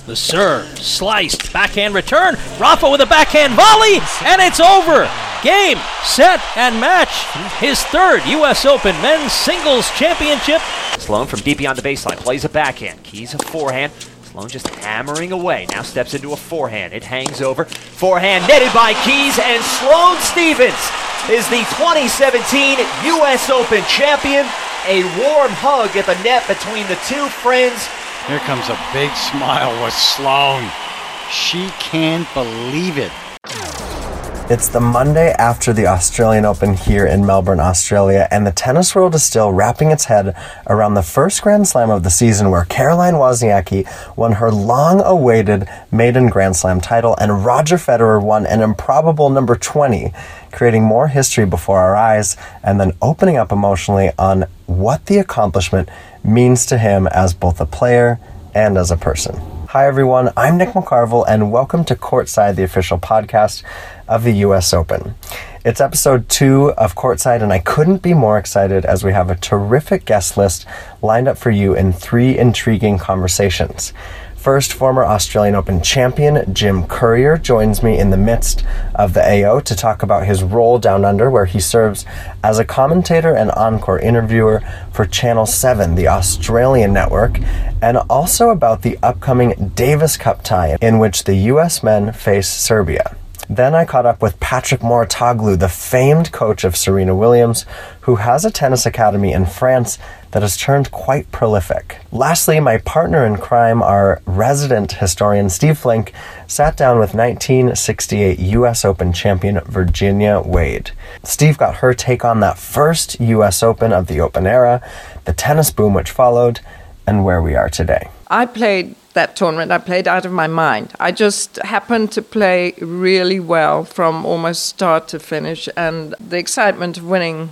The serve, sliced, backhand return. Rafa with a backhand volley, and it's over. Game, set, and match. His third U.S. Open Men's Singles Championship. Sloane from deep beyond the baseline plays a backhand. Keys a forehand. Sloane just hammering away. Now steps into a forehand. It hangs over. Forehand netted by Keys, and Sloane Stephens is the 2017 U.S. Open champion. A warm hug at the net between the two friends. Here comes a big smile with Sloane. She can't believe it. It's the Monday after the Australian Open here in Melbourne, Australia, and the tennis world is still wrapping its head around the first Grand Slam of the season, where Caroline Wozniacki won her long-awaited maiden Grand Slam title, and Roger Federer won an improbable number 20, creating more history before our eyes, and then opening up emotionally on what the accomplishment means to him as both a player and as a person. Hi everyone, I'm Nick McCarville, and welcome to Courtside, the official podcast of the US Open. It's episode 2 of Courtside, and I couldn't be more excited as we have a terrific guest list lined up for you in 3 intriguing conversations. First, former Australian Open champion Jim Courier joins me in the midst of the AO to talk about his role down under, where he serves as a commentator and encore interviewer for Channel 7, the Australian network, and also about the upcoming Davis Cup tie in which the US men face Serbia. Then I caught up with Patrick Mouratoglou, the famed coach of Serena Williams, who has a tennis academy in France that has turned quite prolific. Lastly, my partner in crime, our resident historian Steve Flink, sat down with 1968 US Open champion Virginia Wade. Steve got her take on that first US Open of the Open era, the tennis boom which followed, and where we are today. I played that tournament. I played out of my mind. I just happened to play really well from almost start to finish, and the excitement of winning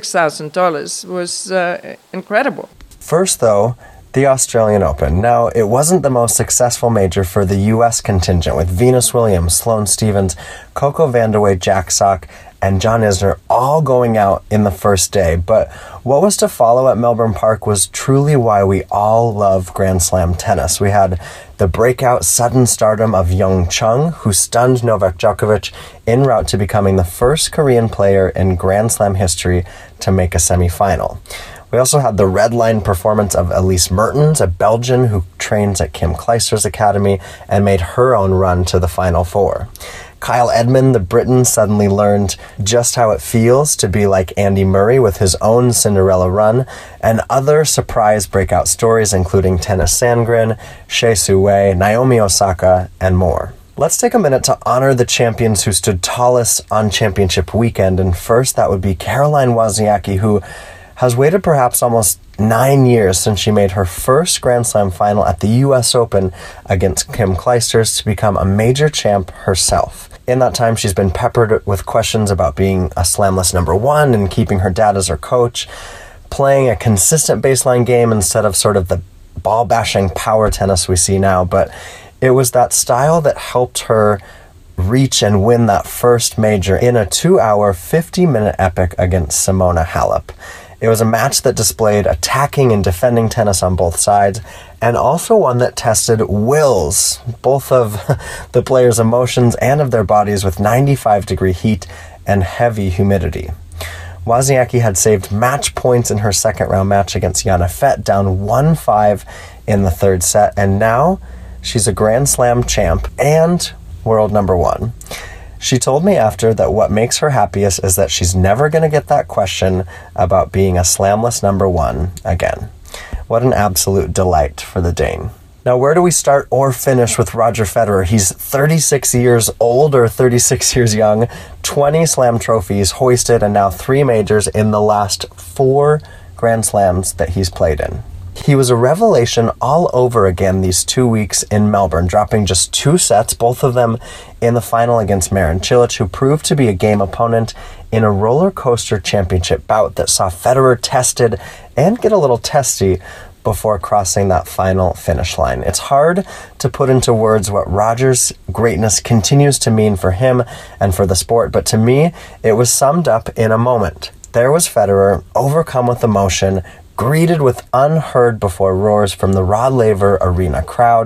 $6,000 was incredible. First, though, the Australian Open. Now, it wasn't the most successful major for the U.S. contingent, with Venus Williams, Sloane Stephens, Coco Vandeweghe, Jack Sock, and John Isner all going out in the first day. But what was to follow at Melbourne Park was truly why we all love Grand Slam tennis. We had the breakout sudden stardom of Young Chung, who stunned Novak Djokovic en route to becoming the first Korean player in Grand Slam history to make a semifinal. We also had the red line performance of Elise Mertens, a Belgian who trains at Kim Clijsters Academy and made her own run to the Final Four. Kyle Edmund, the Briton, suddenly learned just how it feels to be like Andy Murray with his own Cinderella run, and other surprise breakout stories including Tennys Sandgren, Shea Su Wei, Naomi Osaka, and more. Let's take a minute to honor the champions who stood tallest on championship weekend, and first that would be Caroline Wozniacki, who has waited perhaps almost 9 years since she made her first Grand Slam final at the US Open against Kim Clijsters to become a major champ herself. In that time, she's been peppered with questions about being a slamless number 1 and keeping her dad as her coach, playing a consistent baseline game instead of sort of the ball-bashing power tennis we see now. But it was that style that helped her reach and win that first major in a 2-hour, 50-minute epic against Simona Halep. It was a match that displayed attacking and defending tennis on both sides, and also one that tested wills, both of the players' emotions and of their bodies, with 95-degree heat and heavy humidity. Wozniacki had saved match points in her second-round match against Jana Fett, down 1-5 in the third set, and now she's a Grand Slam champ and world number 1. She told me after that what makes her happiest is that she's never going to get that question about being a slamless number 1 again. What an absolute delight for the Dane. Now, where do we start or finish with Roger Federer? He's 36 years old or 36 years young, 20 Slam trophies hoisted, and now 3 majors in the last 4 Grand Slams that he's played in. He was a revelation all over again these 2 weeks in Melbourne, dropping just 2 sets, both of them in the final against Marin Cilic, who proved to be a game opponent in a roller coaster championship bout that saw Federer tested and get a little testy before crossing that final finish line. It's hard to put into words what Roger's greatness continues to mean for him and for the sport, but to me, it was summed up in a moment. There was Federer, overcome with emotion, greeted with unheard-before roars from the Rod Laver Arena crowd,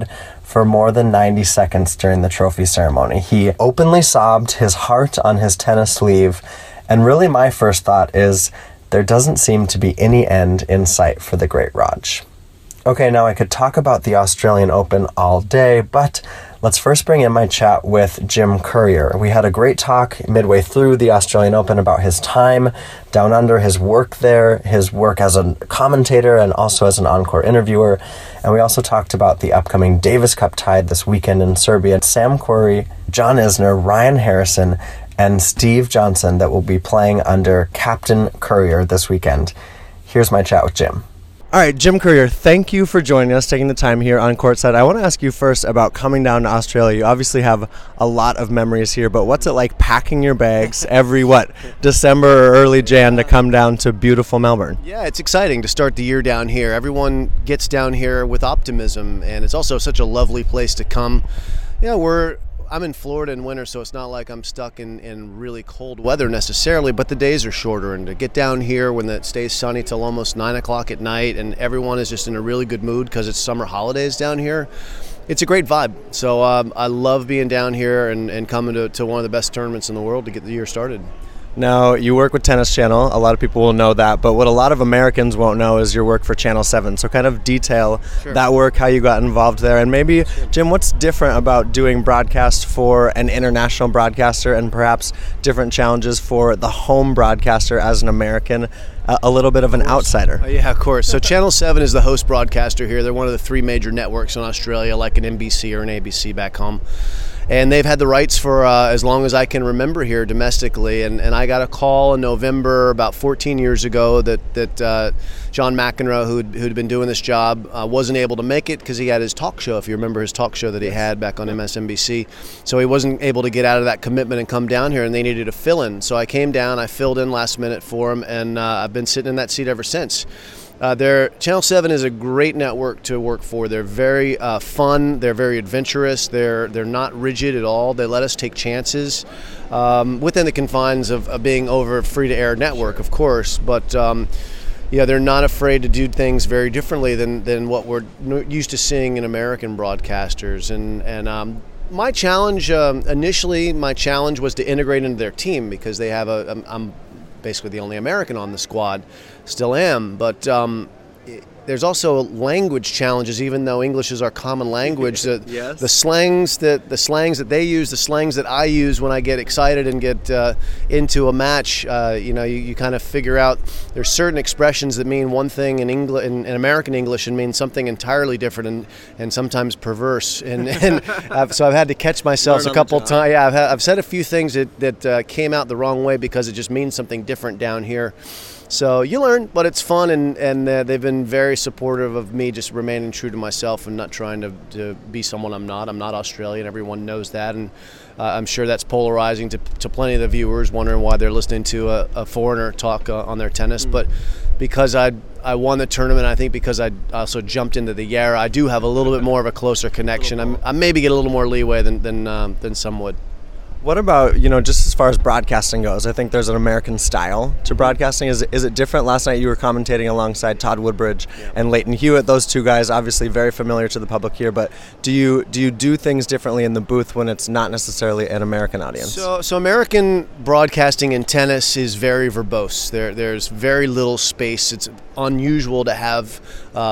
for more than 90 seconds during the trophy ceremony. He openly sobbed, his heart on his tennis sleeve, and really my first thought is there doesn't seem to be any end in sight for the great Raj. Okay, now I could talk about the Australian Open all day, but let's first bring in my chat with Jim Courier. We had a great talk midway through the Australian Open about his time down under, his work there, his work as a commentator and also as an encore interviewer. And we also talked about the upcoming Davis Cup tie this weekend in Serbia. Sam Querrey, John Isner, Ryan Harrison, and Steve Johnson that will be playing under Captain Courier this weekend. Here's my chat with Jim. All right, Jim Courier, thank you for joining us, taking the time here on Courtside. I want to ask you first about coming down to Australia. You obviously have a lot of memories here, but what's it like packing your bags every, December or early Jan to come down to beautiful Melbourne? Yeah, it's exciting to start the year down here. Everyone gets down here with optimism, and it's also such a lovely place to come. Yeah, I'm in Florida in winter, so it's not like I'm stuck in really cold weather necessarily, but the days are shorter. And to get down here when it stays sunny till almost 9 o'clock at night and everyone is just in a really good mood because it's summer holidays down here, it's a great vibe. So I love being down here and coming to one of the best tournaments in the world to get the year started. Now, you work with Tennis Channel. A lot of people will know that, but what a lot of Americans won't know is your work for Channel 7. So kind of detail that work, how you got involved there, and maybe, Jim, what's different about doing broadcast for an international broadcaster and perhaps different challenges for the home broadcaster as an American, a little bit of an outsider? Yeah, of course. So Channel 7 is the host broadcaster here. They're one of the 3 major networks in Australia, like an NBC or an ABC back home. And they've had the rights for as long as I can remember here domestically. And I got a call in November about 14 years ago that John McEnroe, who'd been doing this job, wasn't able to make it because he had his talk show, if you remember his talk show that he had back on MSNBC. So he wasn't able to get out of that commitment and come down here, and they needed a fill-in. So I came down, I filled in last minute for him, and I've been sitting in that seat ever since. Channel 7 is a great network to work for. They're very fun. They're very adventurous. They're not rigid at all. They let us take chances within the confines of being over a free-to-air network, of course. But they're not afraid to do things very differently than what we're used to seeing in American broadcasters. And my challenge initially, was to integrate into their team because they have I'm basically the only American on the squad, still am, but there's also language challenges, even though English is our common language. The slangs that they use, the slangs that I use when I get excited and get into a match, you kind of figure out there's certain expressions that mean one thing in American English and mean something entirely different and sometimes perverse. And so I've had to catch myself a couple times. Yeah, I've said a few things that came out the wrong way because it just means something different down here. So you learn, but it's fun, and they've been very supportive of me just remaining true to myself and not trying to be someone I'm not. I'm not Australian. Everyone knows that, and I'm sure that's polarizing to plenty of the viewers, wondering why they're listening to a foreigner talk on their tennis. But because I won the tournament, I think because I also jumped into the Yarra, I do have a little bit more of a closer connection. I maybe get a little more leeway than some would. What about, just as far as broadcasting goes, I think there's an American style to broadcasting. Is it different? Last night you were commentating alongside Todd Woodbridge and Leighton Hewitt. Those two guys obviously very familiar to the public here, but do you do things differently in the booth when it's not necessarily an American audience? So American broadcasting in tennis is very verbose. There's very little space. It's unusual to have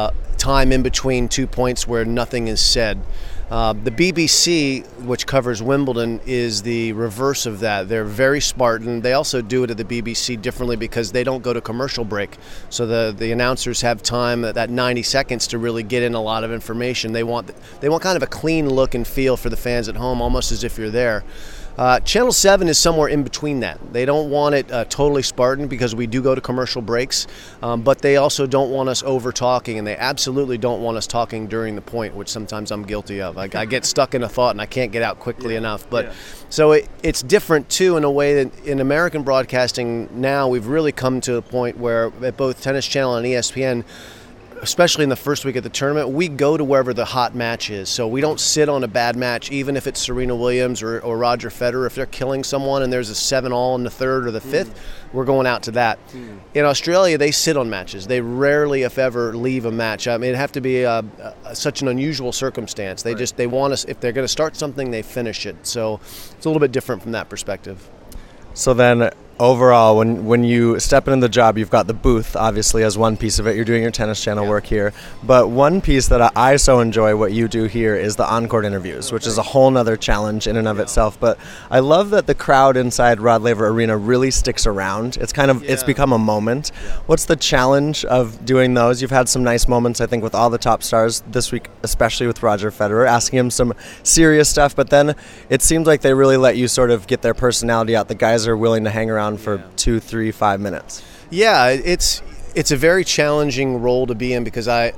time in between 2 points where nothing is said. The BBC, which covers Wimbledon, is the reverse of that. They're very Spartan. They also do it at the BBC differently because they don't go to commercial break. So the announcers have time, that 90 seconds, to really get in a lot of information. They want kind of a clean look and feel for the fans at home, almost as if you're there. Channel 7 is somewhere in between that. They don't want it totally Spartan because we do go to commercial breaks, but they also don't want us over-talking, and they absolutely don't want us talking during the point, which sometimes I'm guilty of. I get stuck in a thought and I can't get out quickly enough. But so it's different, too, in a way that in American broadcasting now we've really come to a point where at both Tennis Channel and ESPN, especially in the first week of the tournament, we go to wherever the hot match is. So we don't sit on a bad match, even if it's Serena Williams or Roger Federer. If they're killing someone and there's a 7-all in the third or the fifth, we're going out to that. In Australia, they sit on matches. They rarely, if ever, leave a match. I mean, it'd have to be such an unusual circumstance. They want us, if they're going to start something, they finish it. So it's a little bit different from that perspective. So then, overall, when you step into the job, you've got the booth, obviously, as one piece of it. You're doing your Tennis Channel work here. But one piece that I so enjoy what you do here is the on-court interviews, which is a whole nother challenge in and of itself. But I love that the crowd inside Rod Laver Arena really sticks around. It's kind of it's become a moment. What's the challenge of doing those? You've had some nice moments, I think, with all the top stars this week, especially with Roger Federer, asking him some serious stuff. But then it seems like they really let you sort of get their personality out. The guys are willing to hang around for 2, 3, 5 minutes. Yeah, it's a very challenging role to be in because I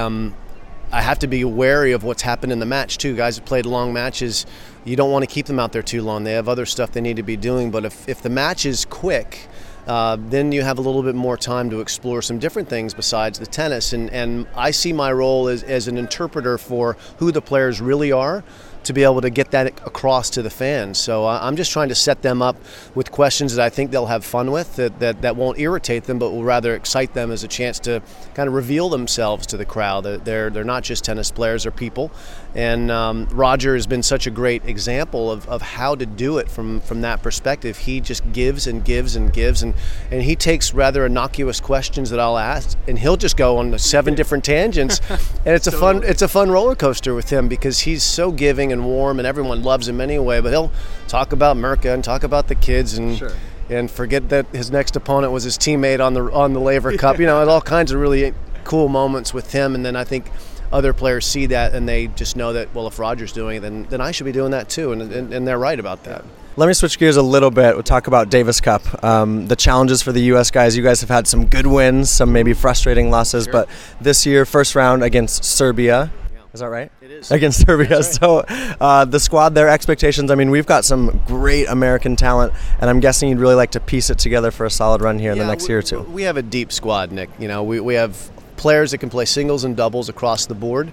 have to be wary of what's happened in the match too. Guys have played long matches, you don't want to keep them out there too long. They have other stuff they need to be doing. But if the match is quick, then you have a little bit more time to explore some different things besides the tennis. And I see my role as an interpreter for who the players really are, to be able to get that across to the fans. So I'm just trying to set them up with questions that I think they'll have fun with, that won't irritate them, but will rather excite them as a chance to kind of reveal themselves to the crowd. They're not just tennis players, they're people. And Roger has been such a great example of how to do it from that perspective. He just gives and gives and gives, and he takes rather innocuous questions that I'll ask, and he'll just go on 7 different tangents. And it's a fun roller coaster with him because he's so giving and warm, and everyone loves him anyway. But he'll talk about Mirka and talk about the kids, and forget that his next opponent was his teammate on the Laver Cup. All kinds of really cool moments with him. And then I think other players see that and they just know that, well, if Roger's doing it, then I should be doing that too, and they're right about that. Let me switch gears a little bit. We'll talk about Davis Cup. The challenges for the U.S. guys. You guys have had some good wins, some maybe frustrating losses, but this year, first round against Serbia. Is that right? It is. Against Serbia. Right. So the squad, their expectations, I mean, we've got some great American talent, and I'm guessing you'd really like to piece it together for a solid run here in the next year or two. We have a deep squad, Nick. We have players that can play singles and doubles across the board.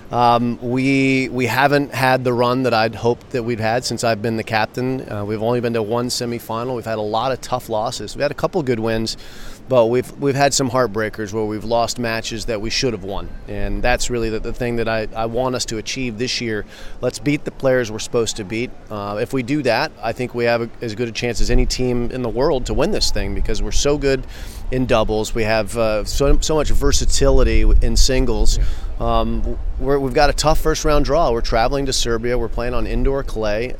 We haven't had the run that I'd hoped that we'd had since I've been the captain. We've only been to one semifinal. We've had a lot of tough losses. We've had a couple good wins, but we've had some heartbreakers where we've lost matches that we should have won. And that's really the thing that I want us to achieve this year. Let's beat the players we're supposed to beat. If we do that, I think we have as good a chance as any team in the world to win this thing because we're so good in doubles. We have so much versatility in singles. We've got a tough first round draw. We're traveling to Serbia. We're playing on indoor clay.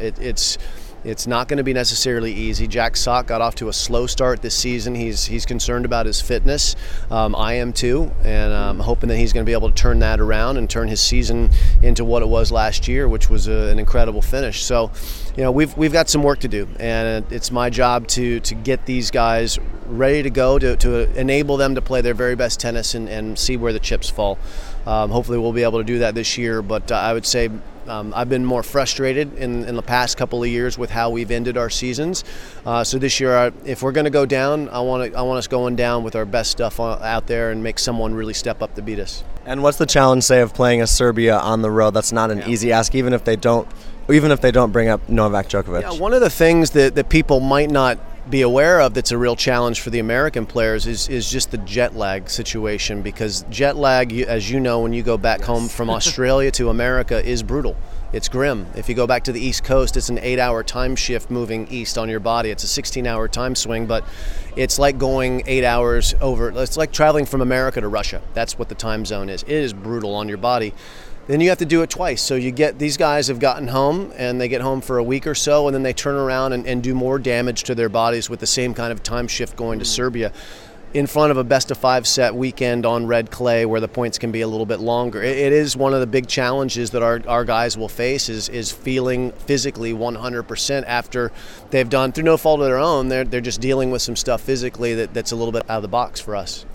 It's not going to be necessarily easy. Jack Sock got off to a slow start this season. He's concerned about his fitness. I am too, and I'm hoping that he's going to be able to turn that around and turn his season into what it was last year, which was an incredible finish. So, we've got some work to do, and it's my job to get these guys ready to go, to enable them to play their very best tennis and see where the chips fall. Hopefully we'll be able to do that this year, but I would say I've been more frustrated in the past couple of years with how we've ended our seasons. So this year, if we're going to go down, I want us going down with our best stuff out there and make someone really step up to beat us. And what's the challenge, say, of playing a Serbia on the road? That's not an easy ask, even if they don't bring up Novak Djokovic. Yeah, one of the things that people might not be aware of that's a real challenge for the American players is just the jet lag situation, because jet lag, as you know, when you go back home from Australia to America, is brutal. It's grim. If you go back to the East Coast, it's an 8-hour time shift moving east on your body. It's a 16-hour time swing, but it's like going 8 hours over. It's like traveling from America to Russia. That's what the time zone is. It is brutal on your body. Then you have to do it twice. So these guys have gotten home, and they get home for a week or so, and then they turn around and do more damage to their bodies with the same kind of time shift going to Serbia in front of a best-of-5 set weekend on red clay where the points can be a little bit longer. It is one of the big challenges that our guys will face is feeling physically 100% after they've done, through no fault of their own, they're just dealing with some stuff physically that's a little bit out of the box for us.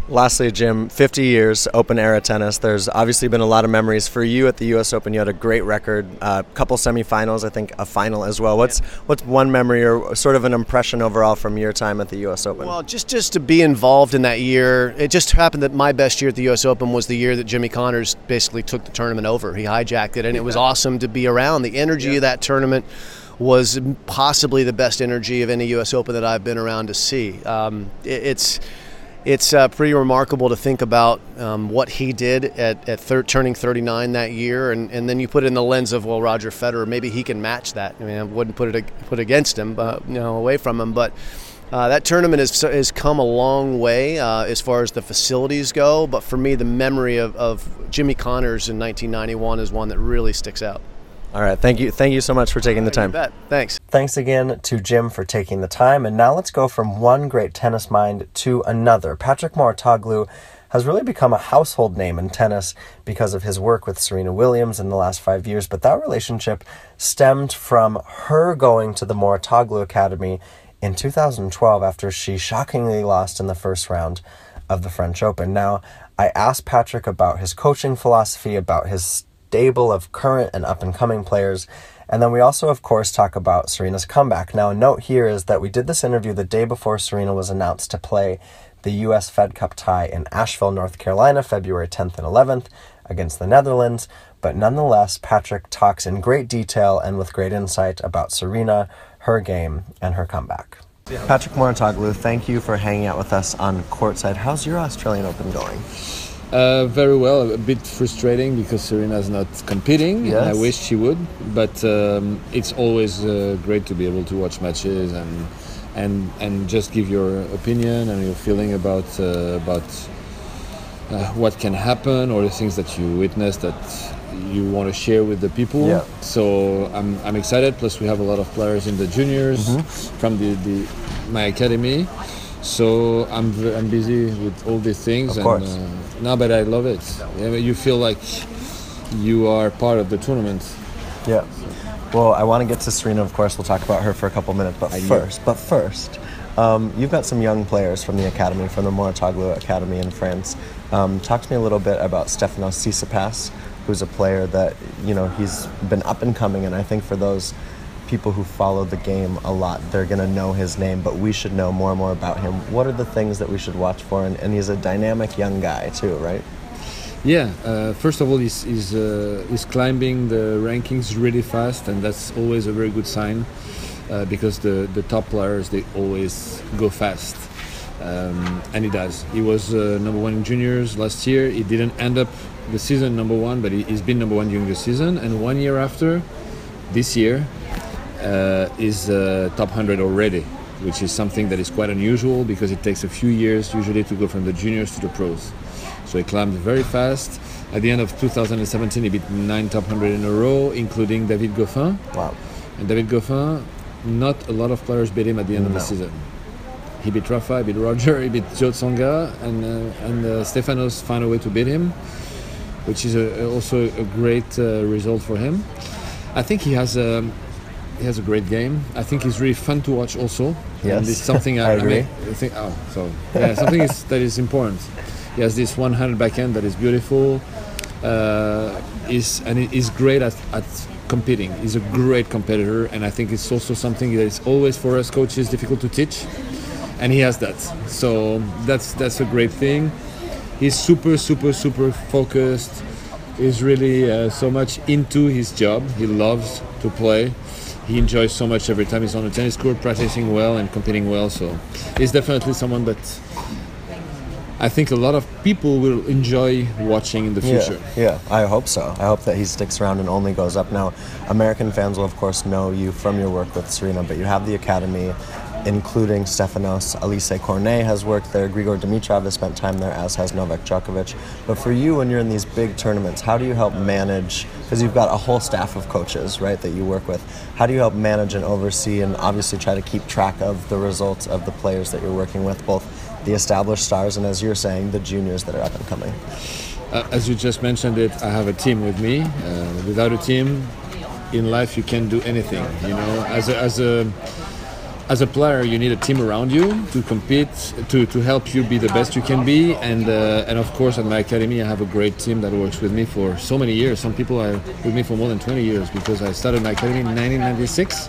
Lastly, Jim, 50 years open era tennis. There's obviously been a lot of memories for you at the U.S. Open. You had a great record, a couple semifinals, I think a final as well. What's one memory or sort of an impression overall from your time at the U.S. Open? Well, just to be involved in that year, it just happened that my best year at the U.S. Open was the year that Jimmy Connors basically took the tournament over. He hijacked it, and it was awesome to be around. The energy of that tournament was possibly the best energy of any U.S. Open that I've been around to see. It's pretty remarkable to think about what he did at turning 39 that year, and then you put it in the lens of, well, Roger Federer, maybe he can match that. I mean, I wouldn't put against him, away from him, but that tournament has come a long way as far as the facilities go. But for me, the memory of Jimmy Connors in 1991 is one that really sticks out. All right, thank you so much for taking the time. You bet. Thanks. Thanks again to Jim for taking the time. And now let's go from one great tennis mind to another. Patrick Mouratoglou has really become a household name in tennis because of his work with Serena Williams in the last 5 years. But that relationship stemmed from her going to the Mouratoglou Academy in 2012 after she shockingly lost in the first round of the French Open. Now, I asked Patrick about his coaching philosophy, about his stable of current and up-and-coming players. And then we also, of course, talk about Serena's comeback. Now, a note here is that we did this interview the day before Serena was announced to play the U.S. Fed Cup tie in Asheville, North Carolina, February 10th and 11th against the Netherlands. But nonetheless, Patrick talks in great detail and with great insight about Serena, her game, and her comeback. Patrick Mouratoglou, thank you for hanging out with us on Courtside. How's your Australian Open going? Very well. A bit frustrating because Serena's not competing. Yes. I wish she would, but it's always great to be able to watch matches and just give your opinion and your feeling about what can happen or the things that you witness that you want to share with the people. Yeah. So I'm excited. Plus we have a lot of players in the juniors from my academy. So I'm busy with all these things, of course. But I love it. You feel like you are part of the tournament. Yeah. Well, I want to get to Serena, of course. We'll talk about her for a couple minutes. But first, you've got some young players from the academy, from the Mouratoglou Academy in France. Talk to me a little bit about Stefanos Tsitsipas, who's a player that, he's been up and coming, and I think for those people who follow the game a lot, they're going to know his name, but we should know more and more about him. What are the things that we should watch for? And he's a dynamic young guy too, right? Yeah, first of all, he's climbing the rankings really fast, and that's always a very good sign because the top players, they always go fast, and he does. He was number one in juniors last year. He didn't end up the season number one, but he's been number one during the season, and 1 year after, this year, is top 100 already, which is something that is quite unusual because it takes a few years usually to go from the juniors to the pros. So he climbed very fast. At the end of 2017, he beat 9 top 100 in a row, including David Goffin. Wow. And David Goffin, not a lot of players beat him at the end of the season. He beat Rafa, he beat Roger, he beat Joe Tsonga, and Stefanos found a way to beat him, which is also a great result for him. I think he has a great game. I think he's really fun to watch also. Yes, and it's something I agree. Something that is important. He has this 100 backhand that is beautiful. He's great at competing. He's a great competitor, and I think it's also something that is always for us coaches difficult to teach, and he has that. So that's a great thing. He's super focused. He's really so much into his job. He loves to play. He enjoys so much every time he's on the tennis court, practicing well and competing well. So he's definitely someone that I think a lot of people will enjoy watching in the future. Yeah, I hope so. I hope that he sticks around and only goes up. Now, American fans will, of course, know you from your work with Serena, but you have the academy, including Stefanos. Alice Cornet has worked there. Grigor Dimitrov has spent time there, as has Novak Djokovic. But for you, when you're in these big tournaments, how do you help manage, because you've got a whole staff of coaches, right, that you work with. How do you help manage and oversee and obviously try to keep track of the results of the players that you're working with, both the established stars and, as you're saying, the juniors that are up and coming? As you just mentioned it, I have a team with me. Without a team, in life you can't do anything. You know, as a player, you need a team around you to compete, to help you be the best you can be. And of course, at my academy, I have a great team that works with me for so many years. Some people are with me for more than 20 years because I started my academy in 1996.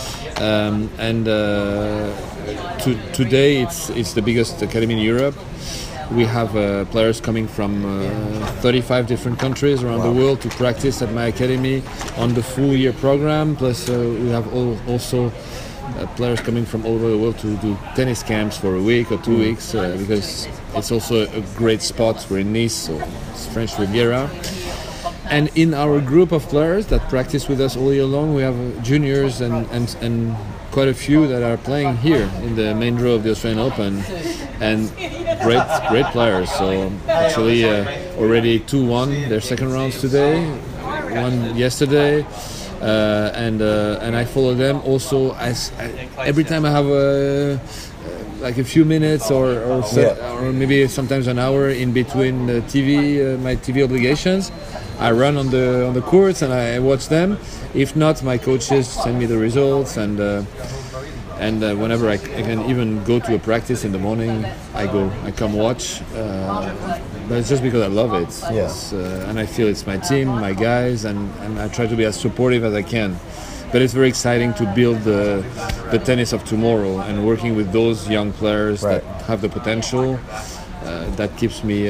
Today, it's the biggest academy in Europe. We have players coming from 35 different countries around the world to practice at my academy on the full year program. Plus, we have also players coming from all over the world to do tennis camps for a week or 2 weeks because it's also a great spot. We're in Nice, so it's French Riviera. And in our group of players that practice with us all year long, we have juniors and quite a few that are playing here in the main draw of the Australian Open, and great players. So actually already 2 won their second rounds today, one yesterday. And I follow them also every time I have like a few minutes or maybe sometimes an hour in between the my TV obligations. I run on the courts and I watch them. If not, my coaches send me the results, and whenever I can even go to a practice in the morning, I come watch. But it's just because I love it. Yes. And I feel it's my team, my guys, and I try to be as supportive as I can. But it's very exciting to build the tennis of tomorrow and working with those young players that have the potential. That keeps me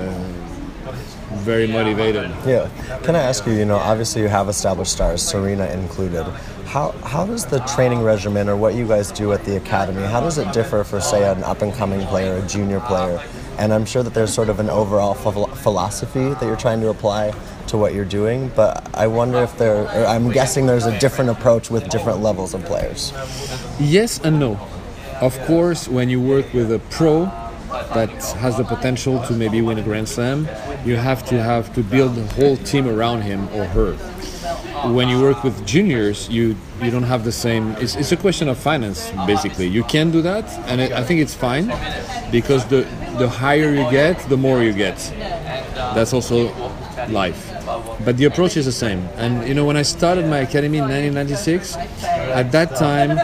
very motivated. Yeah. Can I ask you, obviously you have established stars, Serena included. How does the training regimen or what you guys do at the academy, how does it differ for, say, an up-and-coming player, a junior player? And I'm sure that there's sort of an overall philosophy that you're trying to apply to what you're doing, but I wonder if I'm guessing there's a different approach with different levels of players. Yes and no. Of course, when you work with a pro that has the potential to maybe win a Grand Slam, you have to build the whole team around him or her. When you work with juniors, you don't have the same. It's a question of finance, basically. You can do that, and I think it's fine, because the higher you get, the more you get. That's also life. But the approach is the same. And when I started my academy in 1996, at that time,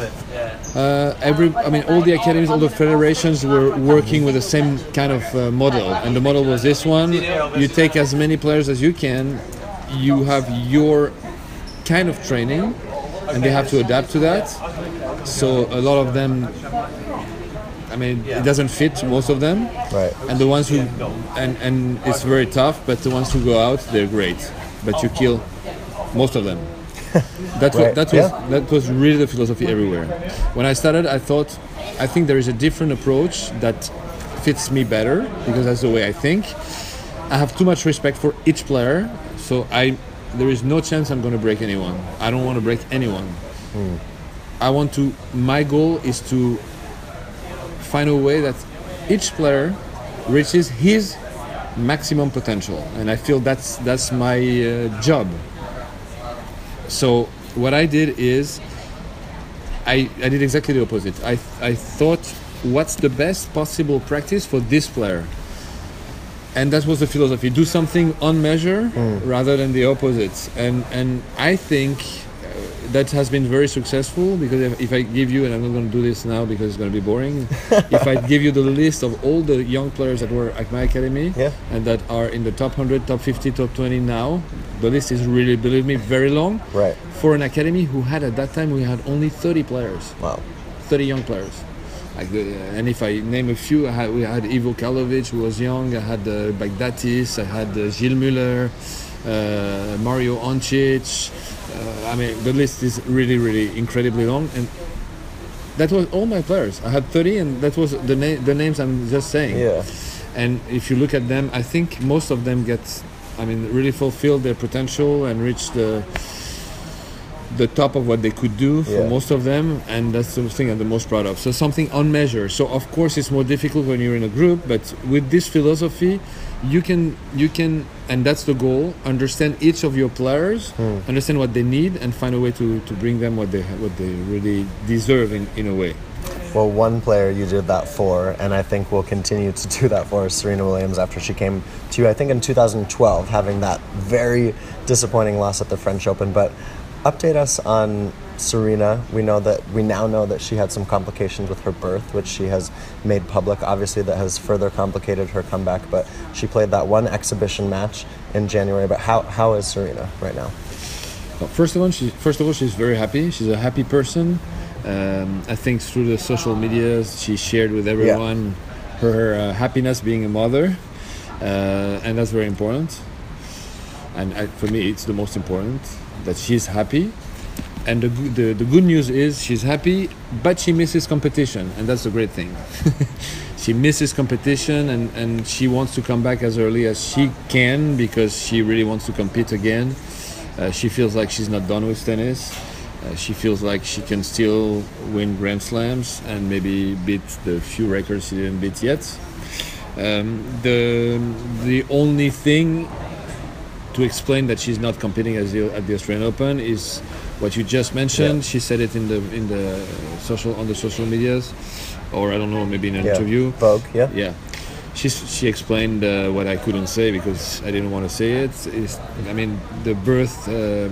all the academies, all the federations were working with the same kind of model. And the model was this one: you take as many players as you can. You have your kind of training, and they have to adapt to that. So a lot of them, it doesn't fit most of them. Right. And the ones who, and it's very tough, but the ones who go out, they're great. But you kill most of them. That was really the philosophy everywhere. When I started, I think there is a different approach that fits me better, because that's the way I think. I have too much respect for each player. So there is no chance I'm going to break anyone. I don't want to break anyone. My goal is to find a way that each player reaches his maximum potential. And I feel that's my job. So what I did is, I did exactly the opposite. I thought, what's the best possible practice for this player? And that was the philosophy. Do something on measure rather than the opposite. And I think that has been very successful, because if I give you, and I'm not going to do this now because it's going to be boring, if I give you the list of all the young players that were at my academy and that are in the top 100, top 50, top 20 now, the list is really, believe me, very long. Right. For an academy who had, at that time, we had only 30 players. Wow. 30 young players. And if I name a few, we had Ivo Karlovic, who was young. I had Bagdatis. I had Gilles Muller, Mario Oncic. The list is really, really incredibly long. And that was all my players. I had 30, and that was the names I'm just saying. Yeah. And if you look at them, I think most of them really fulfilled their potential and reached the top of what they could do for most of them, and that's the thing I'm the most proud of. So something on measure. So of course it's more difficult when you're in a group, but with this philosophy, you can, and that's the goal, understand each of your players, understand what they need, and find a way to bring them what they really deserve in a way. Well, one player you did that for, and I think will continue to do that for, is Serena Williams, after she came to you, I think in 2012, having that very disappointing loss at the French Open. But update us on Serena. We now know that she had some complications with her birth, which she has made public. Obviously, that has further complicated her comeback. But she played that one exhibition match in January. But how is Serena right now? Well, first of all, she's very happy. She's a happy person. I think through the social media, she shared with everyone her happiness being a mother, and that's very important. And for me, it's the most important that she's happy. And the good news is she's happy, but she misses competition, and that's a great thing. She misses competition, and she wants to come back as early as she can because she really wants to compete again. She feels like she's not done with tennis. She feels like she can still win Grand Slams and maybe beat the few records she didn't beat yet. The only thing to explain that she's not competing at the Australian Open is what you just mentioned. She said it on the social medias, or I don't know, maybe in an interview. Vogue, yeah. She explained what I couldn't say because I didn't want to say it. The birth.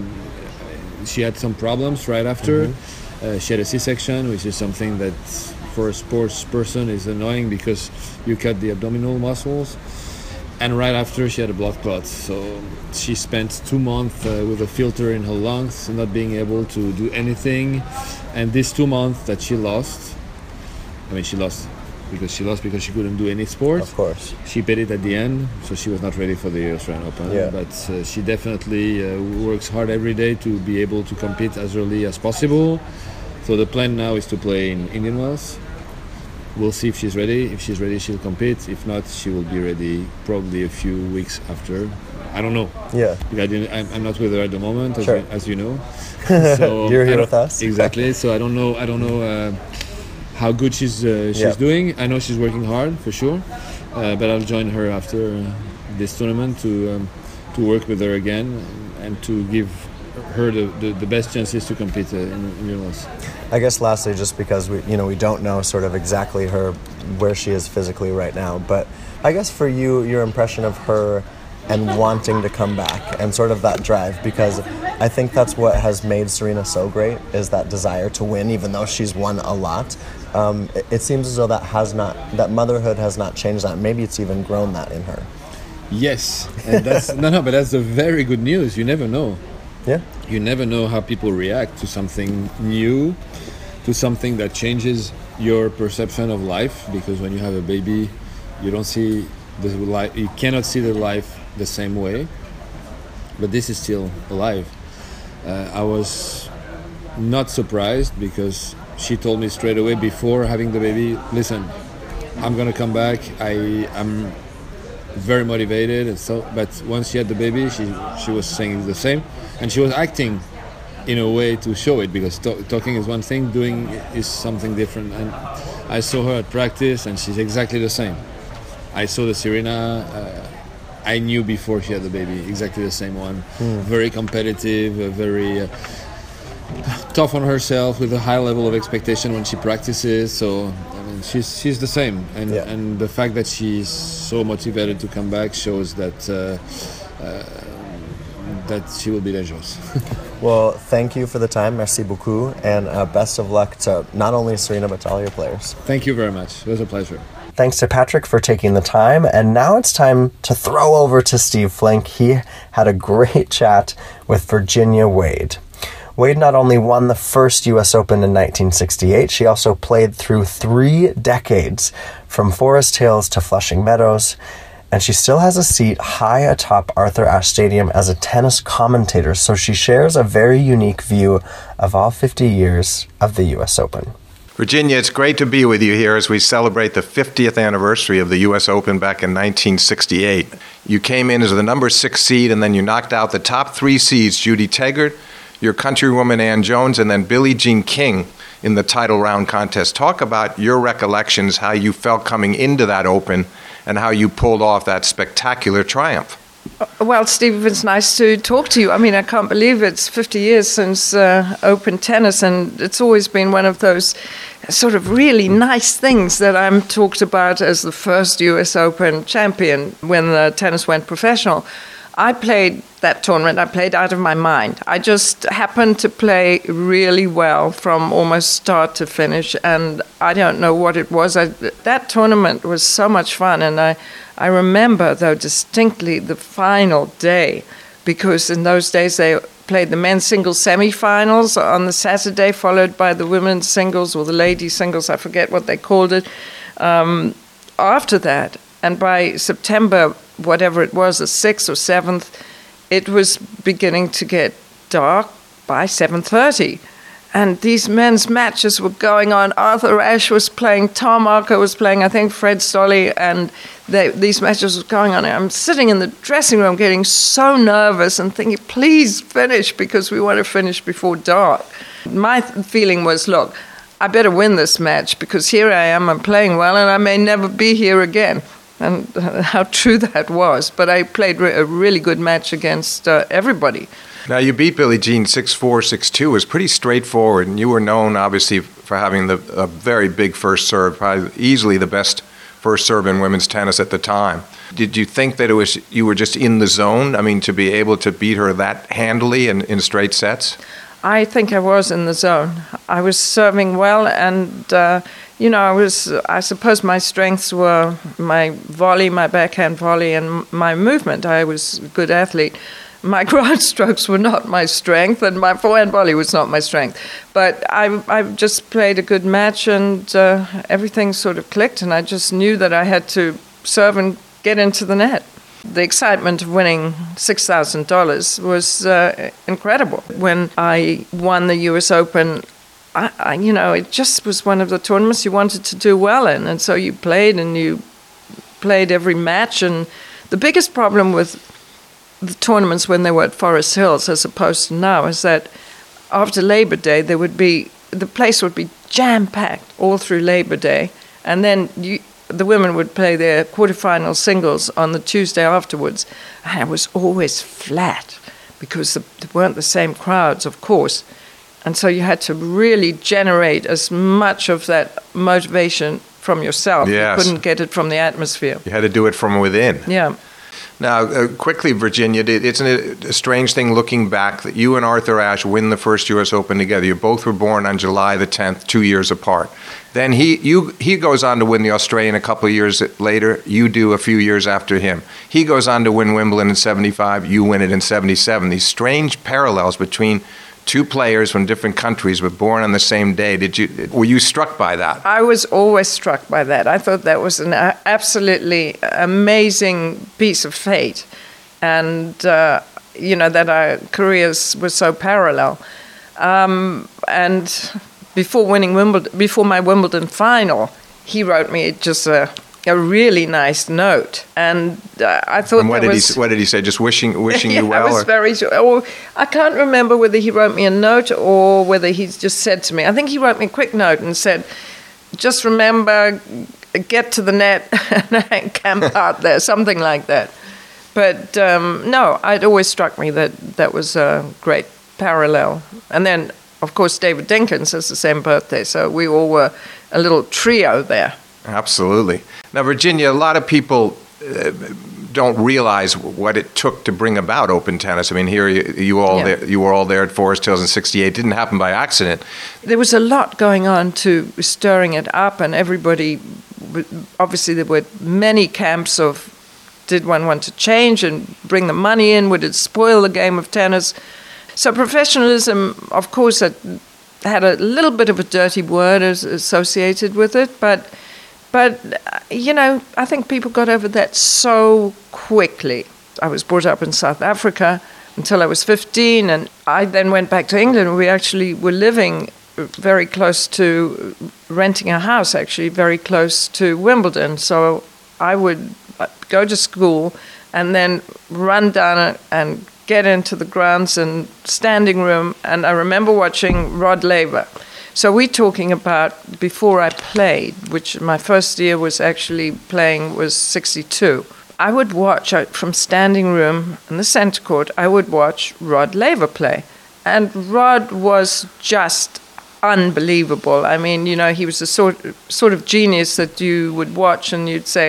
She had some problems right after. She had a C-section, which is something that for a sports person is annoying because you cut the abdominal muscles. And right after, she had a blood clot. So she spent 2 months with a filter in her lungs, not being able to do anything. And these 2 months that she lost because she couldn't do any sport. Of course. She paid it at the end, so she was not ready for the Australian Open. Yeah. But she definitely works hard every day to be able to compete as early as possible. So the plan now is to play in Indian Wells. We'll see if she's ready. If she's ready, she'll compete. If not, she will be ready probably a few weeks after. I don't know. Yeah. I'm not with her at the moment, as you know. So you're here with us. Exactly. So I don't know how good she's doing. I know she's working hard for sure, but I'll join her after this tournament to work with her again and to give her the best chances to compete in Europe. I guess lastly, just because we don't know sort of exactly where she is physically right now, but I guess for you, your impression of her and wanting to come back and sort of that drive, because I think that's what has made Serena so great, is that desire to win, even though she's won a lot. It seems as though that motherhood has not changed that. Maybe it's even grown that in her. Yes, and that's but that's a very good news. You never know. Yeah. You never know how people react to something new, to something that changes your perception of life. Because when you have a baby, you don't see the life. You cannot see the life the same way. But this is still alive. I was not surprised because she told me straight away before having the baby, listen, I'm gonna come back. I'm very motivated, and so. But once she had the baby, she was saying the same, and she was acting in a way to show it, because talking is one thing, doing is something different. And I saw her at practice, and she's exactly the same. I saw the Serena I knew before she had the baby, exactly the same one. Very competitive, very tough on herself, with a high level of expectation when she practices. So I mean, she's the same, and the fact that she's so motivated to come back shows that that she will be dangerous. Well, thank you for the time. Merci beaucoup, and best of luck to not only Serena but to all your players. Thank you very much. It was a pleasure. Thanks to Patrick for taking the time, and now it's time to throw over to Steve Flink. He had a great chat with Virginia Wade. Wade not only won the first U.S. Open in 1968, she also played through 3 decades, from Forest Hills to Flushing Meadows, and she still has a seat high atop Arthur Ashe Stadium as a tennis commentator, so she shares a very unique view of all 50 years of the U.S. Open. Virginia, it's great to be with you here as we celebrate the 50th anniversary of the U.S. Open back in 1968. You came in as the number 6 seed, and then you knocked out the top 3 seeds, Judy Tegart, your countrywoman Ann Jones, and then Billie Jean King in the title round contest. Talk about your recollections, how you felt coming into that Open, and how you pulled off that spectacular triumph. Well, Steve, it's nice to talk to you. I mean, I can't believe it's 50 years since Open tennis, and it's always been one of those sort of really nice things that I'm talked about as the first US Open champion when the tennis went professional. I played that tournament. I played out of my mind. I just happened to play really well from almost start to finish, and I don't know what it was. That tournament was so much fun, and I remember, though, distinctly the final day, because in those days they played the men's singles semifinals on the Saturday, followed by the women's singles or the ladies' singles, I forget what they called it, after that. And by September, whatever it was, the 6th or 7th, it was beginning to get dark by 7:30. And these men's matches were going on. Arthur Ashe was playing, Tom Archer was playing, I think Fred Stolle, and these matches were going on. I'm sitting in the dressing room getting so nervous and thinking, please finish, because we want to finish before dark. My feeling was, look, I better win this match, because here I am, I'm playing well, and I may never be here again. And how true that was. But I played a really good match against everybody. Now, you beat Billie Jean 6-4, 6-2. It was pretty straightforward, and you were known, obviously, for having a very big first serve, probably easily the best first serve in women's tennis at the time. Did you think that you were just in the zone? I mean, to be able to beat her that handily in straight sets? I think I was in the zone. I was serving well, and I suppose my strengths were my volley, my backhand volley, and my movement. I was a good athlete. My ground strokes were not my strength, and my forehand volley was not my strength. But I just played a good match, and everything sort of clicked, and I just knew that I had to serve and get into the net. The excitement of winning $6,000 was incredible. When I won the U.S. Open, it just was one of the tournaments you wanted to do well in. And so you played every match. And the biggest problem with the tournaments when they were at Forest Hills as opposed to now is that after Labor Day, the place would be jam-packed all through Labor Day. And then the women would play their quarterfinal singles on the Tuesday afterwards. And it was always flat because there weren't the same crowds, of course. And so you had to really generate as much of that motivation from yourself. Yes. You couldn't get it from the atmosphere. You had to do it from within. Yeah. Now, quickly, Virginia, isn't it a strange thing looking back that you and Arthur Ashe win the first U.S. Open together? You both were born on July the 10th, 2 years apart. Then he goes on to win the Australian a couple of years later. You do a few years after him. He goes on to win Wimbledon in 75. You win it in 77. These strange parallels between two players from different countries were born on the same day. Were you struck by that? I was always struck by that. I thought that was an absolutely amazing piece of fate, and that our careers were so parallel. And before winning Wimbledon, before my Wimbledon final, he wrote me just a really nice note, and I thought. And what did he say? Just wishing you well. I was very sure. I can't remember whether he wrote me a note or whether he just said to me. I think he wrote me a quick note and said, "Just remember, get to the net and camp out there," something like that. But no, it always struck me that was a great parallel. And then, of course, David Dinkins has the same birthday, so we all were a little trio there. Absolutely. Now, Virginia, a lot of people don't realize what it took to bring about open tennis. I mean, here you were all there at Forest Hills in '68. It didn't happen by accident. There was a lot going on to stirring it up, and everybody, obviously there were many camps of, did one want to change and bring the money in? Would it spoil the game of tennis? So professionalism, of course, had a little bit of a dirty word associated with it, but I think people got over that so quickly. I was brought up in South Africa until I was 15, and I then went back to England. We actually were living very close to, renting a house actually, very close to Wimbledon. So I would go to school and then run down and get into the grounds and standing room, and I remember watching Rod Laver. So we're talking about before I played, which my first year was actually playing was 62. I would watch from standing room in the center court, I would watch Rod Laver play. And Rod was just unbelievable. I mean, he was the sort of genius that you would watch and you'd say,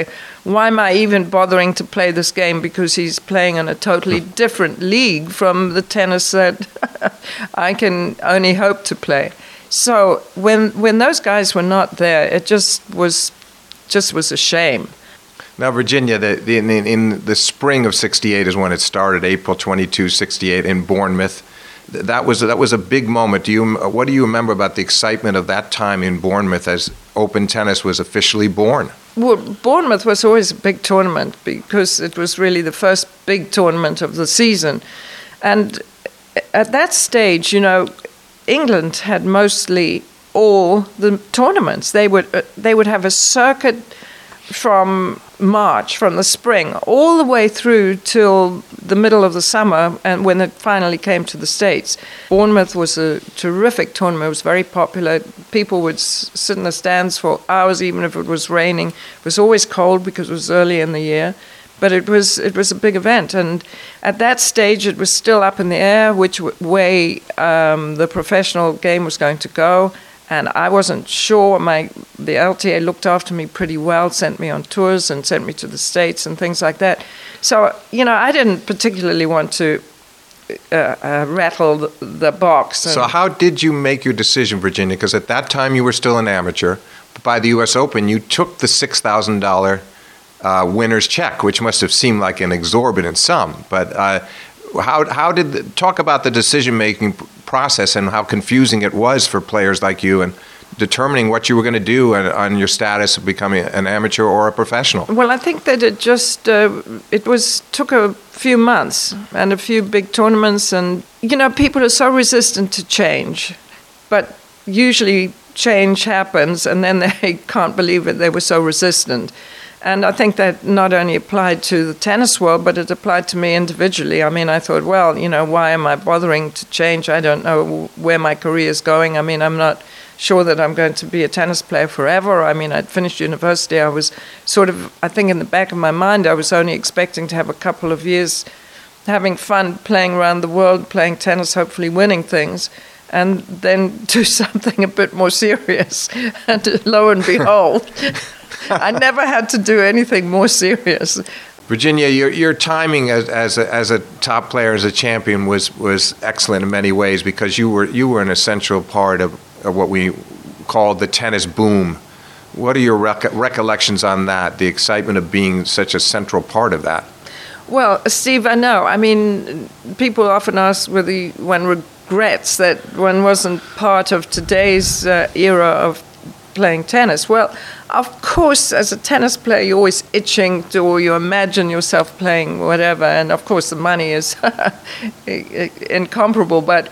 why am I even bothering to play this game, because he's playing in a totally different league from the tennis that I can only hope to play. So when those guys were not there, it just was a shame. Now, Virginia, in the spring of '68 is when it started, April 22, '68 in Bournemouth. That was a big moment. What do you remember about the excitement of that time in Bournemouth as Open tennis was officially born? Well, Bournemouth was always a big tournament because it was really the first big tournament of the season. And at that stage, England had mostly all the tournaments. They would have a circuit from March, from the spring, all the way through till the middle of the summer, and when it finally came to the States. Bournemouth was a terrific tournament. It was very popular. People would sit in the stands for hours, even if it was raining. It was always cold because it was early in the year, but it was a big event. And at that stage, it was still up in the air which way the professional game was going to go. And I wasn't sure. The LTA looked after me pretty well, sent me on tours and sent me to the States and things like that. So, I didn't particularly want to rattle the box. So how did you make your decision, Virginia? Because at that time you were still an amateur. But by the U.S. Open, you took the $6,000 winner's check, which must have seemed like an exorbitant sum. But talk about the decision-making process and how confusing it was for players like you and determining what you were going to do on your status of becoming an amateur or a professional. Well, I think that it just took a few months and a few big tournaments, and people are so resistant to change, but usually change happens and then they can't believe it, they were so resistant. And I think that not only applied to the tennis world, but it applied to me individually. I mean, I thought, well, why am I bothering to change? I don't know where my career is going. I mean, I'm not sure that I'm going to be a tennis player forever. I mean, I'd finished university. I was I think in the back of my mind, I was only expecting to have a couple of years having fun playing around the world, playing tennis, hopefully winning things, and then do something a bit more serious. And lo and behold, I never had to do anything more serious. Virginia, your timing as a top player, as a champion, was excellent in many ways because you were an essential part of what we called the tennis boom. What are your recollections on that, the excitement of being such a central part of that? Well, Steve, I know. I mean, people often ask whether one regrets that one wasn't part of today's era of playing tennis. Well, of course, as a tennis player, you're always itching to, or you imagine yourself playing whatever, and of course the money is incomparable. But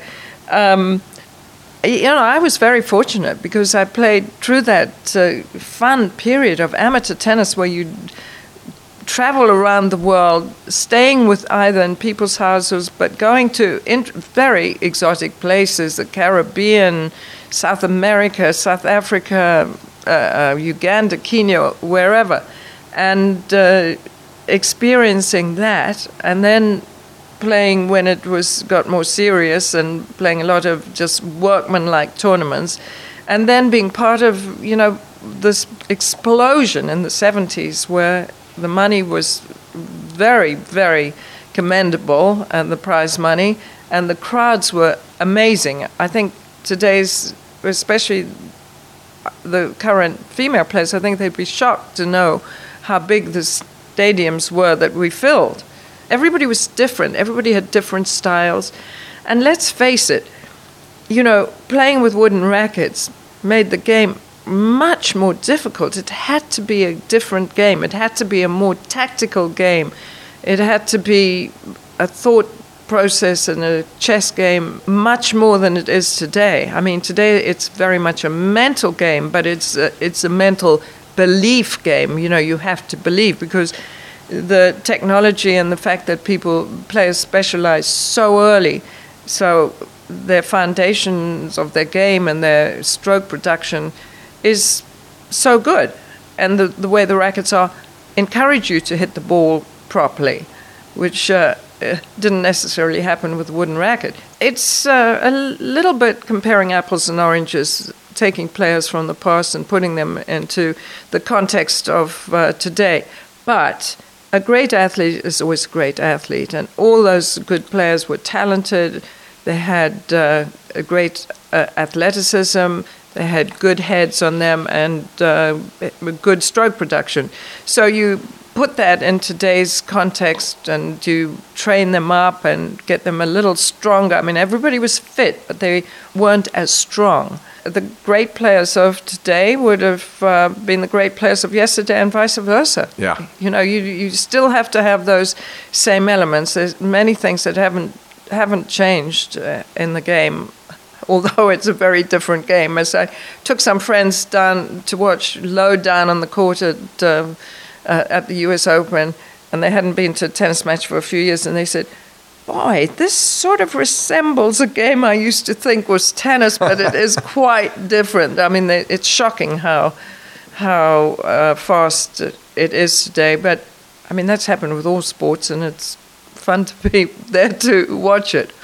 I was very fortunate because I played through that fun period of amateur tennis where you travel around the world, staying with either in people's houses, but going to very exotic places, the Caribbean, South America, South Africa, Uganda, Kenya, wherever, and experiencing that, and then playing when it got more serious and playing a lot of just workman-like tournaments, and then being part of, this explosion in the 70s where the money was very, very commendable, and the prize money, and the crowds were amazing. I think today's, especially the current female players, I think they'd be shocked to know how big the stadiums were that we filled. Everybody was different. Everybody had different styles. And let's face it, playing with wooden rackets made the game much more difficult. It had to be a different game. It had to be a more tactical game. It had to be a thought process and a chess game much more than it is today. I mean, today it's very much a mental game, but it's a mental belief game. You have to believe because the technology and the fact that players specialize so early, so their foundations of their game and their stroke production is so good, and the way the rackets are encourage you to hit the ball properly, which didn't necessarily happen with a wooden racket. It's a little bit comparing apples and oranges, taking players from the past and putting them into the context of today. But a great athlete is always a great athlete, and all those good players were talented. They had a great athleticism. They had good heads on them and good stroke production. So you put that in today's context and you train them up and get them a little stronger. I mean, everybody was fit, but they weren't as strong. The great players of today would have been the great players of yesterday and vice versa. Yeah. You know, you still have to have those same elements. There's many things that haven't changed in the game, although it's a very different game. As I took some friends down to watch Lowe down on the court at the US Open, and they hadn't been to a tennis match for a few years, and they said, boy, this sort of resembles a game I used to think was tennis, but it is quite different. I mean, it's shocking how fast it is today. But, I mean, that's happened with all sports, and it's fun to be there to watch it.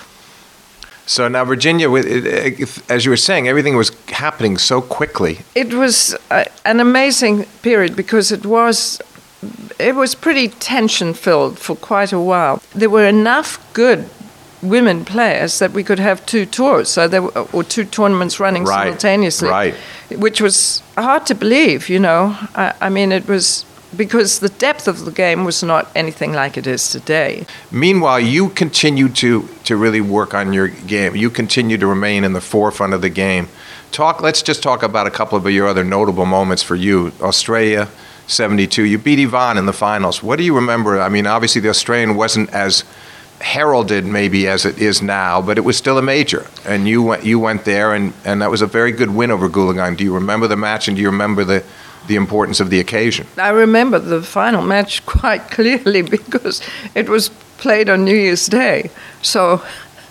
So now, Virginia, as you were saying, everything was happening so quickly. It was an amazing period because it was pretty tension-filled for quite a while. There were enough good women players that we could have two tours, or two tournaments running simultaneously, which was hard to believe, you know. I mean, it was because the depth of the game was not anything like it is today. Meanwhile, you continue to really work on your game. You continue to remain in the forefront of the game. Let's just talk about a couple of your other notable moments for you. Australia, 72. You beat Yvonne in the finals. What do you remember? I mean, obviously the Australian wasn't as heralded maybe as it is now, but it was still a major. And you went there, and that was a very good win over Goolagong. Do you remember the match, and do you remember the importance of the occasion? I remember the final match quite clearly because it was played on New Year's Day. So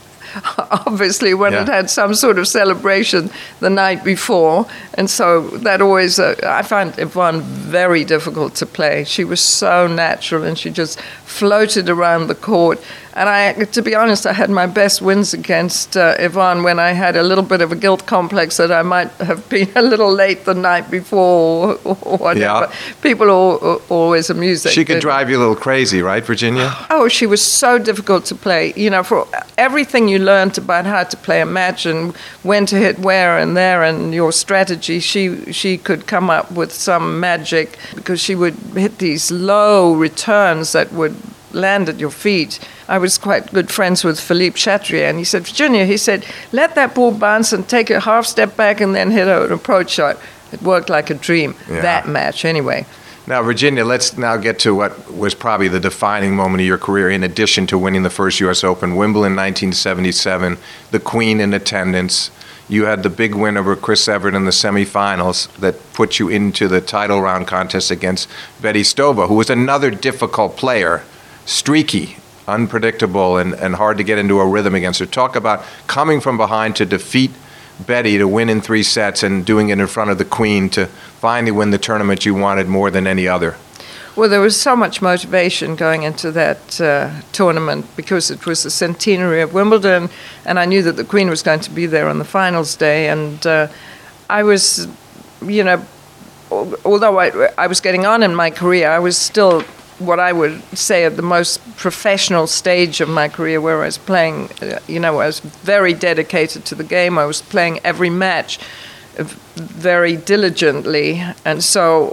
obviously one had some sort of celebration the night before, and so that always I find Yvonne very difficult to play. She was so natural and she just floated around the court, and to be honest, I had my best wins against Yvonne when I had a little bit of a guilt complex that I might have been a little late the night before or whatever. Yeah. People always amuse that. She could drive you a little crazy, right, Virginia? Oh, she was so difficult to play. You know, for everything you learned about how to play a match and when to hit where and there and your strategy, she could come up with some magic because she would hit these low returns that would land at your feet. I was quite good friends with Philippe Chatrier, and he said, Virginia, he said, let that ball bounce and take a half step back and then hit an approach shot. It worked like a dream, that match anyway. Now, Virginia, let's now get to what was probably the defining moment of your career, in addition to winning the first U.S. Open, Wimbledon 1977, the Queen in attendance. You had the big win over Chris Evert in the semifinals that put you into the title round contest against Betty Stova, who was another difficult player, streaky, unpredictable, and hard to get into a rhythm against her. Talk about coming from behind to defeat Betty, to win in 3 sets, and doing it in front of the Queen to finally win the tournament you wanted more than any other. Well, there was so much motivation going into that tournament because it was the centenary of Wimbledon, and I knew that the Queen was going to be there on the finals day, and I was, you know, although I was getting on in my career, I was still what I would say at the most professional stage of my career, where I was playing, you know, I was very dedicated to the game. I was playing every match very diligently, and so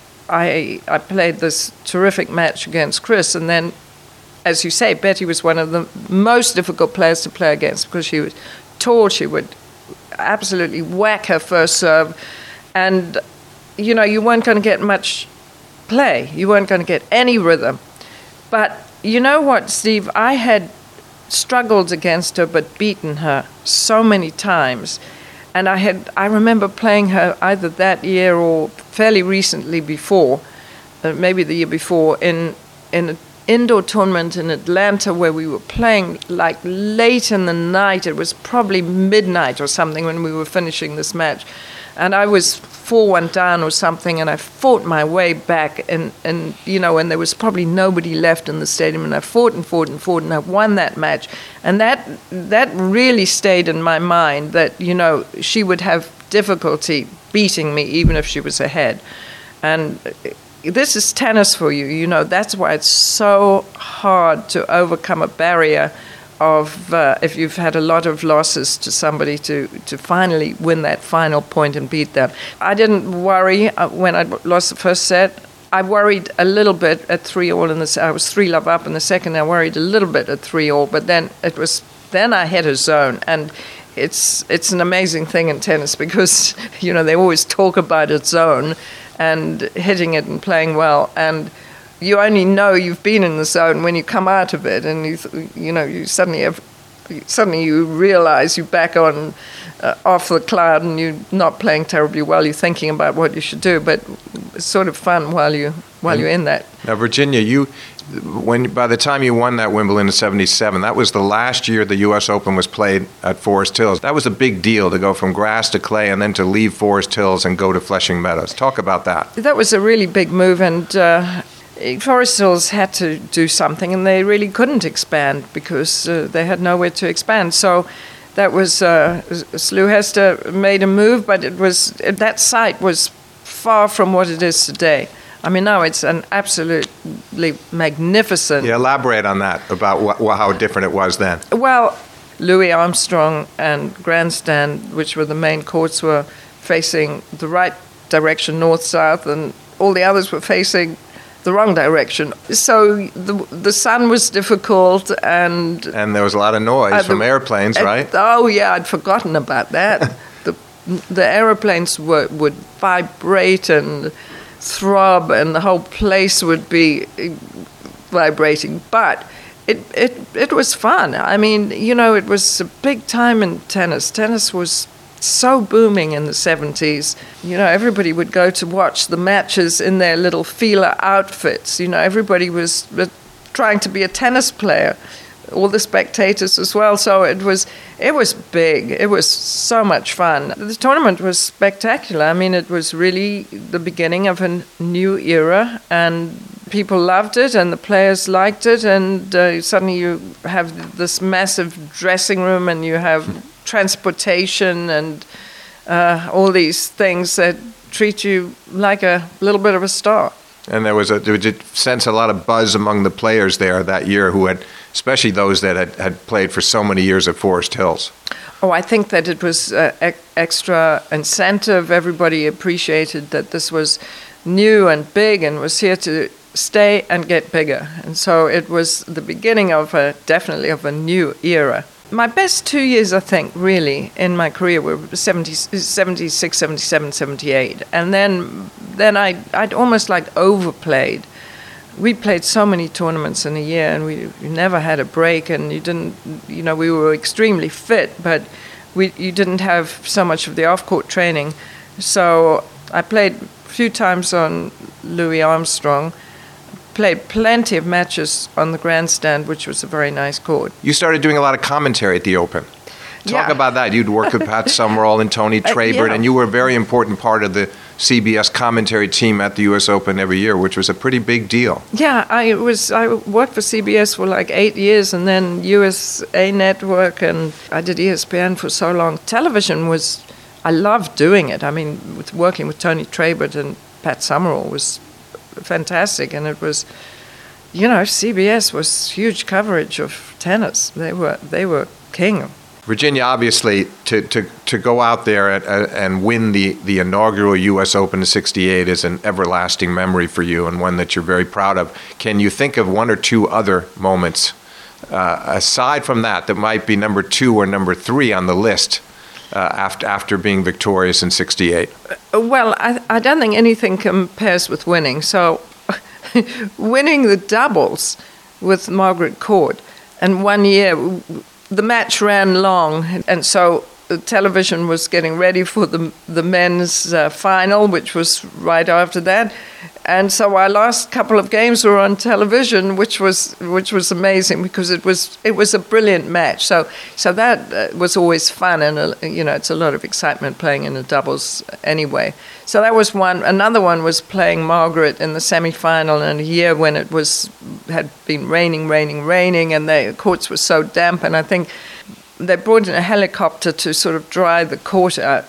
I played this terrific match against Chris, and then, as you say, Betty was one of the most difficult players to play against because she was tall. She would absolutely whack her first serve, and, you know, you weren't going to get much play. You weren't going to get any rhythm. But you know what, Steve? I had struggled against her but beaten her so many times. And I remember playing her either that year or fairly recently before, maybe the year before, in an indoor tournament in Atlanta where we were playing like late in the night. It was probably midnight or something when we were finishing this match. And I was 4-1 down or something, and I fought my way back, and you know, and there was probably nobody left in the stadium, and I fought and I won that match. And that really stayed in my mind, that, you know, she would have difficulty beating me even if she was ahead. And this is tennis for you. You know, that's why it's so hard to overcome a barrier of if you've had a lot of losses to somebody to finally win that final point and beat them. I didn't worry when I lost the first set. I worried a little bit at 3-all in the. I was 3-love up in the second. I worried a little bit at 3-all, but then I hit a zone, and it's an amazing thing in tennis because you know they always talk about a zone and hitting it and playing well, and you only know you've been in the zone when you come out of it, and you suddenly you realize you're back on off the cloud and you're not playing terribly well. You're thinking about what you should do, but it's sort of fun while you're in that. Now, Virginia, by the time you won that Wimbledon in '77, that was the last year the U.S. Open was played at Forest Hills. That was a big deal to go from grass to clay and then to leave Forest Hills and go to Flushing Meadows. Talk about that. That was a really big move, and Forest Hills had to do something, and they really couldn't expand because they had nowhere to expand. So that was Slew Hester made a move, but that site was far from what it is today. I mean, now it's an absolutely magnificent. Yeah, elaborate on that about how different it was then. Well, Louis Armstrong and Grandstand, which were the main courts, were facing the right direction, north-south, and all the others were facing the wrong direction. So the sun was difficult, and there was a lot of noise from airplanes, right? Oh yeah, I'd forgotten about that. the airplanes would vibrate and throb, and the whole place would be vibrating. But it was fun. I mean, you know, it was a big time in tennis. Tennis was so booming in the 70s. You know, everybody would go to watch the matches in their little feeler outfits. You know, everybody was trying to be a tennis player, all the spectators as well. So it was big. It was so much fun. The tournament was spectacular. I mean, it was really the beginning of a new era, and people loved it, and the players liked it, and suddenly you have this massive dressing room, and you have transportation and all these things that treat you like a little bit of a star. And there was a sense a lot of buzz among the players there that year who had, especially those that had played for so many years at Forest Hills. Oh, I think that it was extra incentive. Everybody appreciated that this was new and big and was here to stay and get bigger. And so it was the beginning of definitely of a new era. My best 2 years, I think, really, in my career were 76, 77, 78. And then I'd almost like overplayed. We played so many tournaments in a year, and we never had a break, and we were extremely fit, but you didn't have so much of the off-court training. So I played a few times on Louis Armstrong, played plenty of matches on the Grandstand, which was a very nice court. You started doing a lot of commentary at the Open. Talk about that. You'd work with Pat Summerall and Tony Trabert, and you were a very important part of the CBS commentary team at the U.S. Open every year, which was a pretty big deal. Yeah, I worked for CBS for like 8 years, and then USA Network, and I did ESPN for so long. Television I loved doing it. I mean, working with Tony Trabert and Pat Summerall was fantastic, and it was, CBS was huge coverage of tennis. They were king. Virginia, obviously, to go out there and win the inaugural U.S. Open in '68 is an everlasting memory for you, and one that you're very proud of. Can you think of one or two other moments aside from that might be number 2 or number 3 on the list after being victorious in '68? Well, I don't think anything compares with winning. So winning the doubles with Margaret Court, and 1 year the match ran long, and so the television was getting ready for the men's final, which was right after that. And so our last couple of games were on television, which was amazing because it was a brilliant match. So that was always fun, and it's a lot of excitement playing in the doubles anyway. So that was one. Another one was playing Margaret in the semi-final in a year when it had been raining, and the courts were so damp, and I think they brought in a helicopter to sort of dry the court out.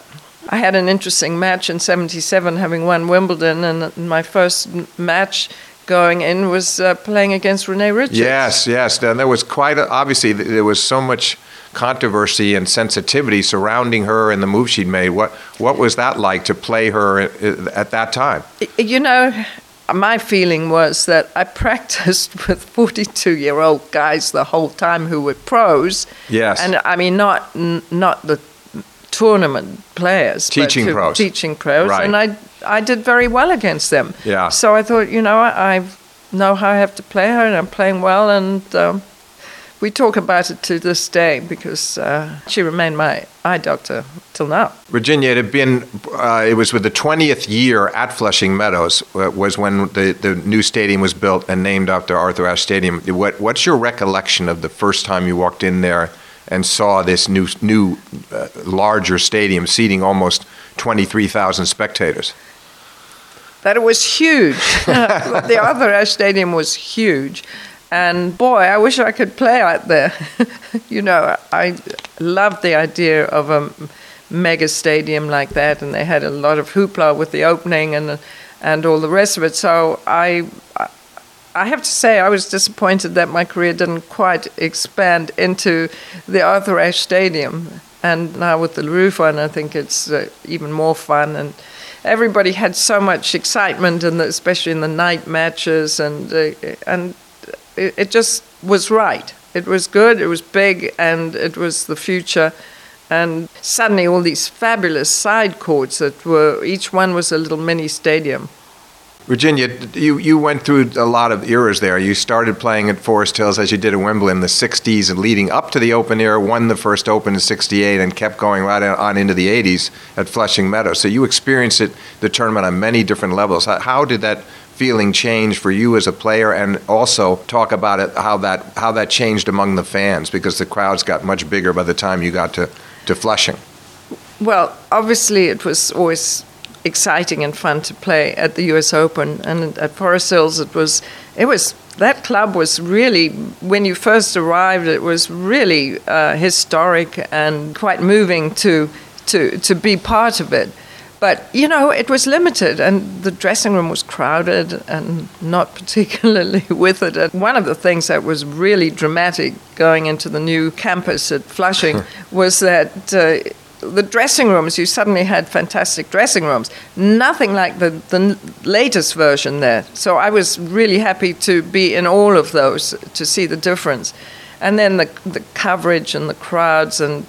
I had an interesting match in '77, having won Wimbledon, and my first match going in was playing against Renee Richards. Yes. Now, there was obviously there was so much controversy and sensitivity surrounding her and the move she'd made. What was that like to play her at that time? You know, my feeling was that I practiced with 42-year-old guys the whole time who were pros. Yes. And I mean, not the tournament players. Teaching pros. Teaching pros. Right. And I did very well against them. Yeah. So I thought, I know how I have to play her, and I'm playing well, and we talk about it to this day because she remained my eye doctor till now. Virginia, it was with the 20th year at Flushing Meadows was when the new stadium was built and named after Arthur Ashe Stadium. What's your recollection of the first time you walked in there and saw this new larger stadium seating almost 23,000 spectators? That it was huge. The Arthur Ashe Stadium was huge. And boy, I wish I could play out there. I loved the idea of a mega stadium like that, and they had a lot of hoopla with the opening and all the rest of it. So I have to say I was disappointed that my career didn't quite expand into the Arthur Ashe Stadium. And now with the roof on, I think it's even more fun. And everybody had so much excitement, especially in the night matches, and it just was right. It was good, it was big, and it was the future. And suddenly all these fabulous side courts each one was a little mini stadium. Virginia, you went through a lot of eras there. You started playing at Forest Hills as you did at Wimbledon in the 60s and leading up to the Open era, won the first Open in 68 and kept going right on into the 80s at Flushing Meadows. So you experienced the tournament on many different levels. How did that feeling change for you as a player, and also talk about it, how that changed among the fans, because the crowds got much bigger by the time you got to Flushing? Well, obviously it was always exciting and fun to play at the US Open, and at Forest Hills it was that club was really, when you first arrived, it was really historic and quite moving to be part of it. But, it was limited, and the dressing room was crowded and not particularly with it. And one of the things that was really dramatic going into the new campus at Flushing was that the dressing rooms, you suddenly had fantastic dressing rooms. Nothing like the latest version there. So I was really happy to be in all of those to see the difference. And then the coverage and the crowds and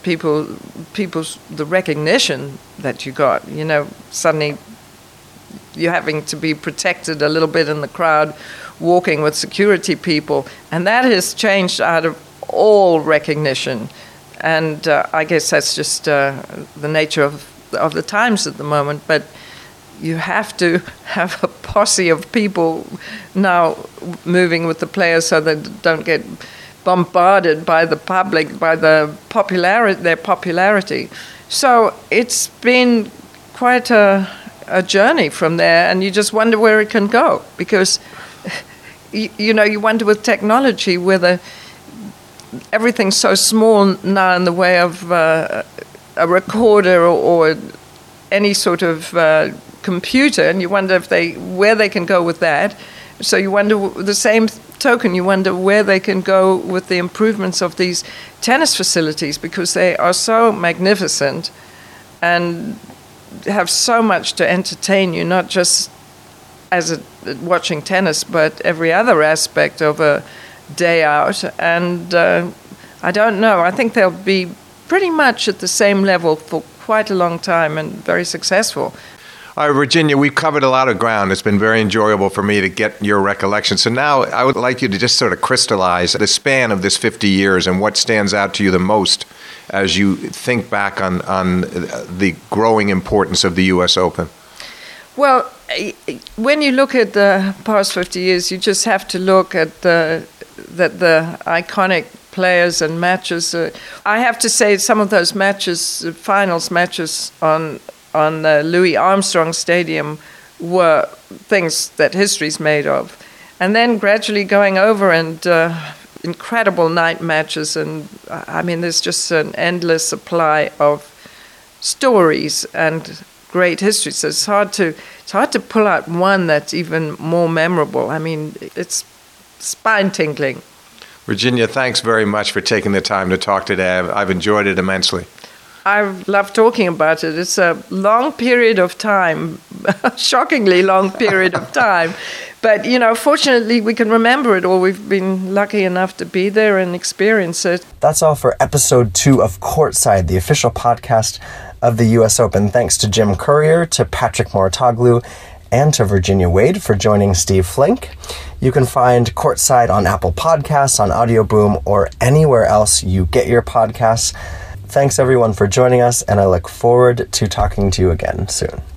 the recognition that you got, suddenly you're having to be protected a little bit in the crowd, walking with security people. And that has changed out of all recognition. And I guess that's just the nature of the times at the moment. But you have to have a posse of people now moving with the players so they don't get bombarded by the public, by their popularity. So it's been quite a journey from there, and you just wonder where it can go, because you wonder with technology whether everything's so small now in the way of a recorder or any sort of computer, and you wonder where they can go with that. So you wonder, the same token, you wonder where they can go with the improvements of these tennis facilities, because they are so magnificent and have so much to entertain you, not just as watching tennis, but every other aspect of a day out. And I don't know, I think they'll be pretty much at the same level for quite a long time and very successful. All right, Virginia, we've covered a lot of ground. It's been very enjoyable for me to get your recollection. So now I would like you to just sort of crystallize the span of this 50 years and what stands out to you the most as you think back on the growing importance of the U.S. Open. Well, when you look at the past 50 years, you just have to look at the iconic players and matches. I have to say some of those matches, finals matches on Louis Armstrong Stadium, were things that history's made of. And then gradually going over and incredible night matches. And I mean, there's just an endless supply of stories and great history. So it's hard to pull out one that's even more memorable. I mean, it's spine-tingling. Virginia, thanks very much for taking the time to talk today. I've enjoyed it immensely. I love talking about it. It's a long period of time, a shockingly long period of time. But, fortunately, we can remember it all. We've been lucky enough to be there and experience it. That's all for episode 2 of Courtside, the official podcast of the U.S. Open. Thanks to Jim Courier, to Patrick Mouratoglou, and to Virginia Wade for joining Steve Flink. You can find Courtside on Apple Podcasts, on Audio Boom, or anywhere else you get your podcasts. Thanks everyone for joining us, and I look forward to talking to you again soon.